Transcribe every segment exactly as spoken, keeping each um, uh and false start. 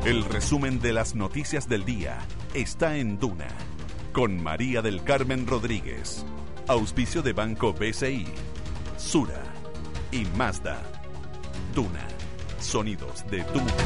El resumen de las noticias del día está en Duna, con María del Carmen Rodríguez. Auspicio de Banco B C I, Sura y Mazda. Duna, sonidos de tu mundo.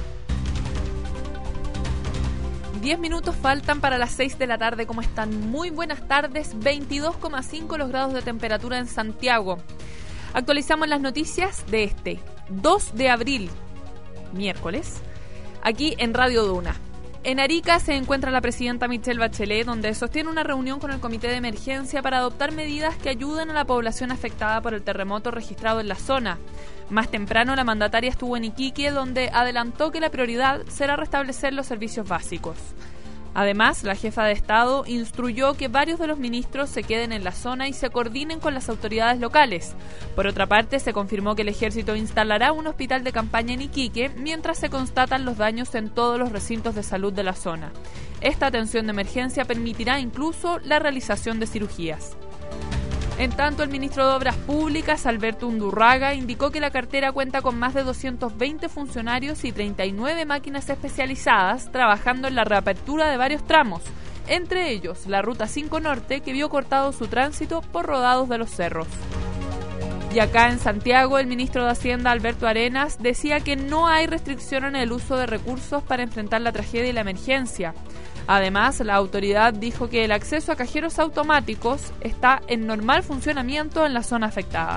Diez minutos faltan para las seis de la tarde. ¿Cómo están? Muy buenas tardes. veintidós coma cinco los grados de temperatura en Santiago. Actualizamos las noticias de este dos de abril, miércoles, aquí en Radio Duna. En Arica se encuentra la presidenta Michelle Bachelet, donde sostiene una reunión con el Comité de Emergencia para adoptar medidas que ayuden a la población afectada por el terremoto registrado en la zona. Más temprano, la mandataria estuvo en Iquique, donde adelantó que la prioridad será restablecer los servicios básicos. Además, la jefa de Estado instruyó que varios de los ministros se queden en la zona y se coordinen con las autoridades locales. Por otra parte, se confirmó que el ejército instalará un hospital de campaña en Iquique mientras se constatan los daños en todos los recintos de salud de la zona. Esta atención de emergencia permitirá incluso la realización de cirugías. En tanto, el ministro de Obras Públicas, Alberto Undurraga, indicó que la cartera cuenta con más de doscientos veinte funcionarios y treinta y nueve máquinas especializadas trabajando en la reapertura de varios tramos, entre ellos la Ruta cinco Norte, que vio cortado su tránsito por rodados de los cerros. Y acá en Santiago, el ministro de Hacienda, Alberto Arenas, decía que no hay restricción en el uso de recursos para enfrentar la tragedia y la emergencia. Además, la autoridad dijo que el acceso a cajeros automáticos está en normal funcionamiento en la zona afectada.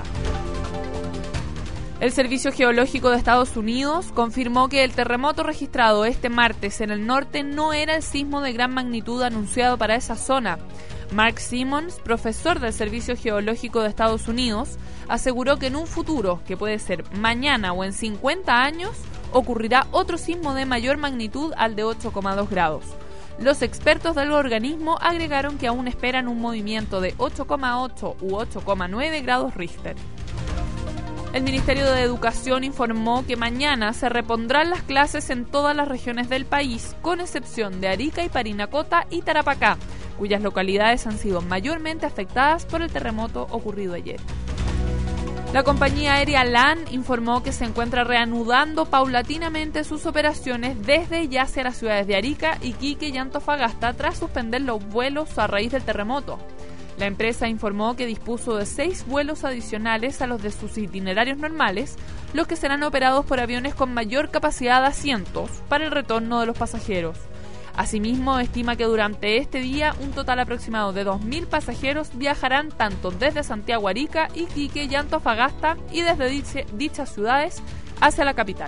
El Servicio Geológico de Estados Unidos confirmó que el terremoto registrado este martes en el norte no era el sismo de gran magnitud anunciado para esa zona. Mark Simmons, profesor del Servicio Geológico de Estados Unidos, aseguró que en un futuro, que puede ser mañana o en cincuenta años, ocurrirá otro sismo de mayor magnitud al de ocho coma dos grados. Los expertos del organismo agregaron que aún esperan un movimiento de ocho coma ocho u ocho coma nueve grados Richter. El Ministerio de Educación informó que mañana se repondrán las clases en todas las regiones del país, con excepción de Arica y Parinacota y Tarapacá, cuyas localidades han sido mayormente afectadas por el terremoto ocurrido ayer. La compañía aérea LAN informó que se encuentra reanudando paulatinamente sus operaciones desde y hacia las ciudades de Arica, Iquique y Antofagasta tras suspender los vuelos a raíz del terremoto. La empresa informó que dispuso de seis vuelos adicionales a los de sus itinerarios normales, los que serán operados por aviones con mayor capacidad de asientos para el retorno de los pasajeros. Asimismo, estima que durante este día un total aproximado de dos mil pasajeros viajarán tanto desde Santiago a Arica, Iquique y Antofagasta y desde dice, dichas ciudades hacia la capital.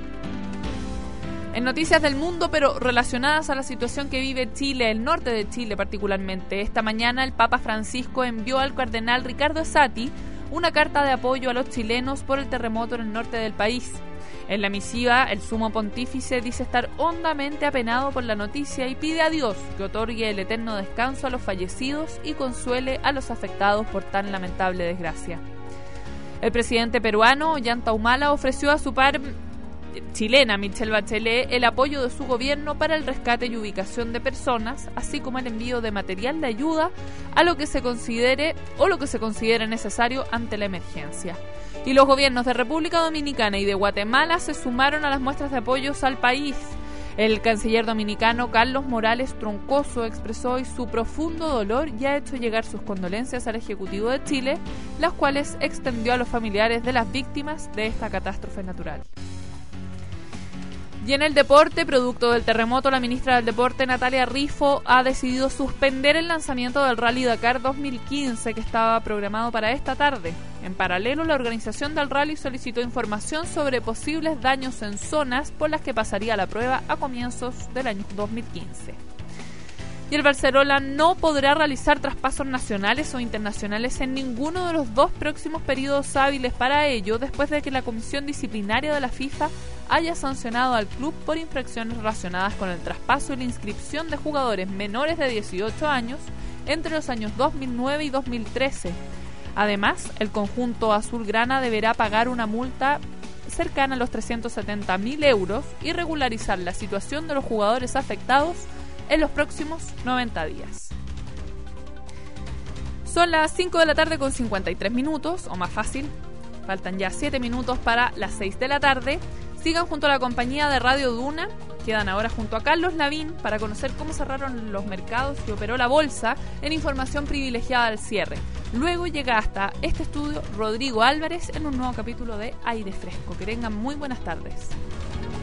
En noticias del mundo, pero relacionadas a la situación que vive Chile, el norte de Chile particularmente, esta mañana el Papa Francisco envió al cardenal Ricardo Esati una carta de apoyo a los chilenos por el terremoto en el norte del país. En la misiva, el sumo pontífice dice estar hondamente apenado por la noticia y pide a Dios que otorgue el eterno descanso a los fallecidos y consuele a los afectados por tan lamentable desgracia. El presidente peruano, Ollanta Humala, ofreció a su par chilena, Michelle Bachelet, el apoyo de su gobierno para el rescate y ubicación de personas, así como el envío de material de ayuda a lo que se considere o lo que se considere necesario ante la emergencia. Y los gobiernos de República Dominicana y de Guatemala se sumaron a las muestras de apoyos al país. El canciller dominicano Carlos Morales Troncoso expresó hoy su profundo dolor y ha hecho llegar sus condolencias al Ejecutivo de Chile, las cuales extendió a los familiares de las víctimas de esta catástrofe natural. Y en el deporte, producto del terremoto, la ministra del Deporte, Natalia Rifo, ha decidido suspender el lanzamiento del Rally Dakar dos mil quince que estaba programado para esta tarde. En paralelo, la organización del rally solicitó información sobre posibles daños en zonas por las que pasaría la prueba a comienzos del año dos mil quince. Y el Barcelona no podrá realizar traspasos nacionales o internacionales en ninguno de los dos próximos periodos hábiles para ello, después de que la Comisión Disciplinaria de la FIFA haya sancionado al club por infracciones relacionadas con el traspaso y la inscripción de jugadores menores de dieciocho años entre los años dos mil nueve y dos mil trece. Además, el conjunto azulgrana deberá pagar una multa cercana a los trescientos setenta mil euros y regularizar la situación de los jugadores afectados en los próximos noventa días. Son las cinco de la tarde con cincuenta y tres minutos, o más fácil, faltan ya siete minutos para las seis de la tarde. Sigan junto a la compañía de Radio Duna Quedan ahora junto a Carlos Lavín para conocer cómo cerraron los mercados y operó la bolsa en información privilegiada al cierre. Luego llega hasta este estudio Rodrigo Álvarez en un nuevo capítulo de Aire Fresco. Que tengan muy buenas tardes.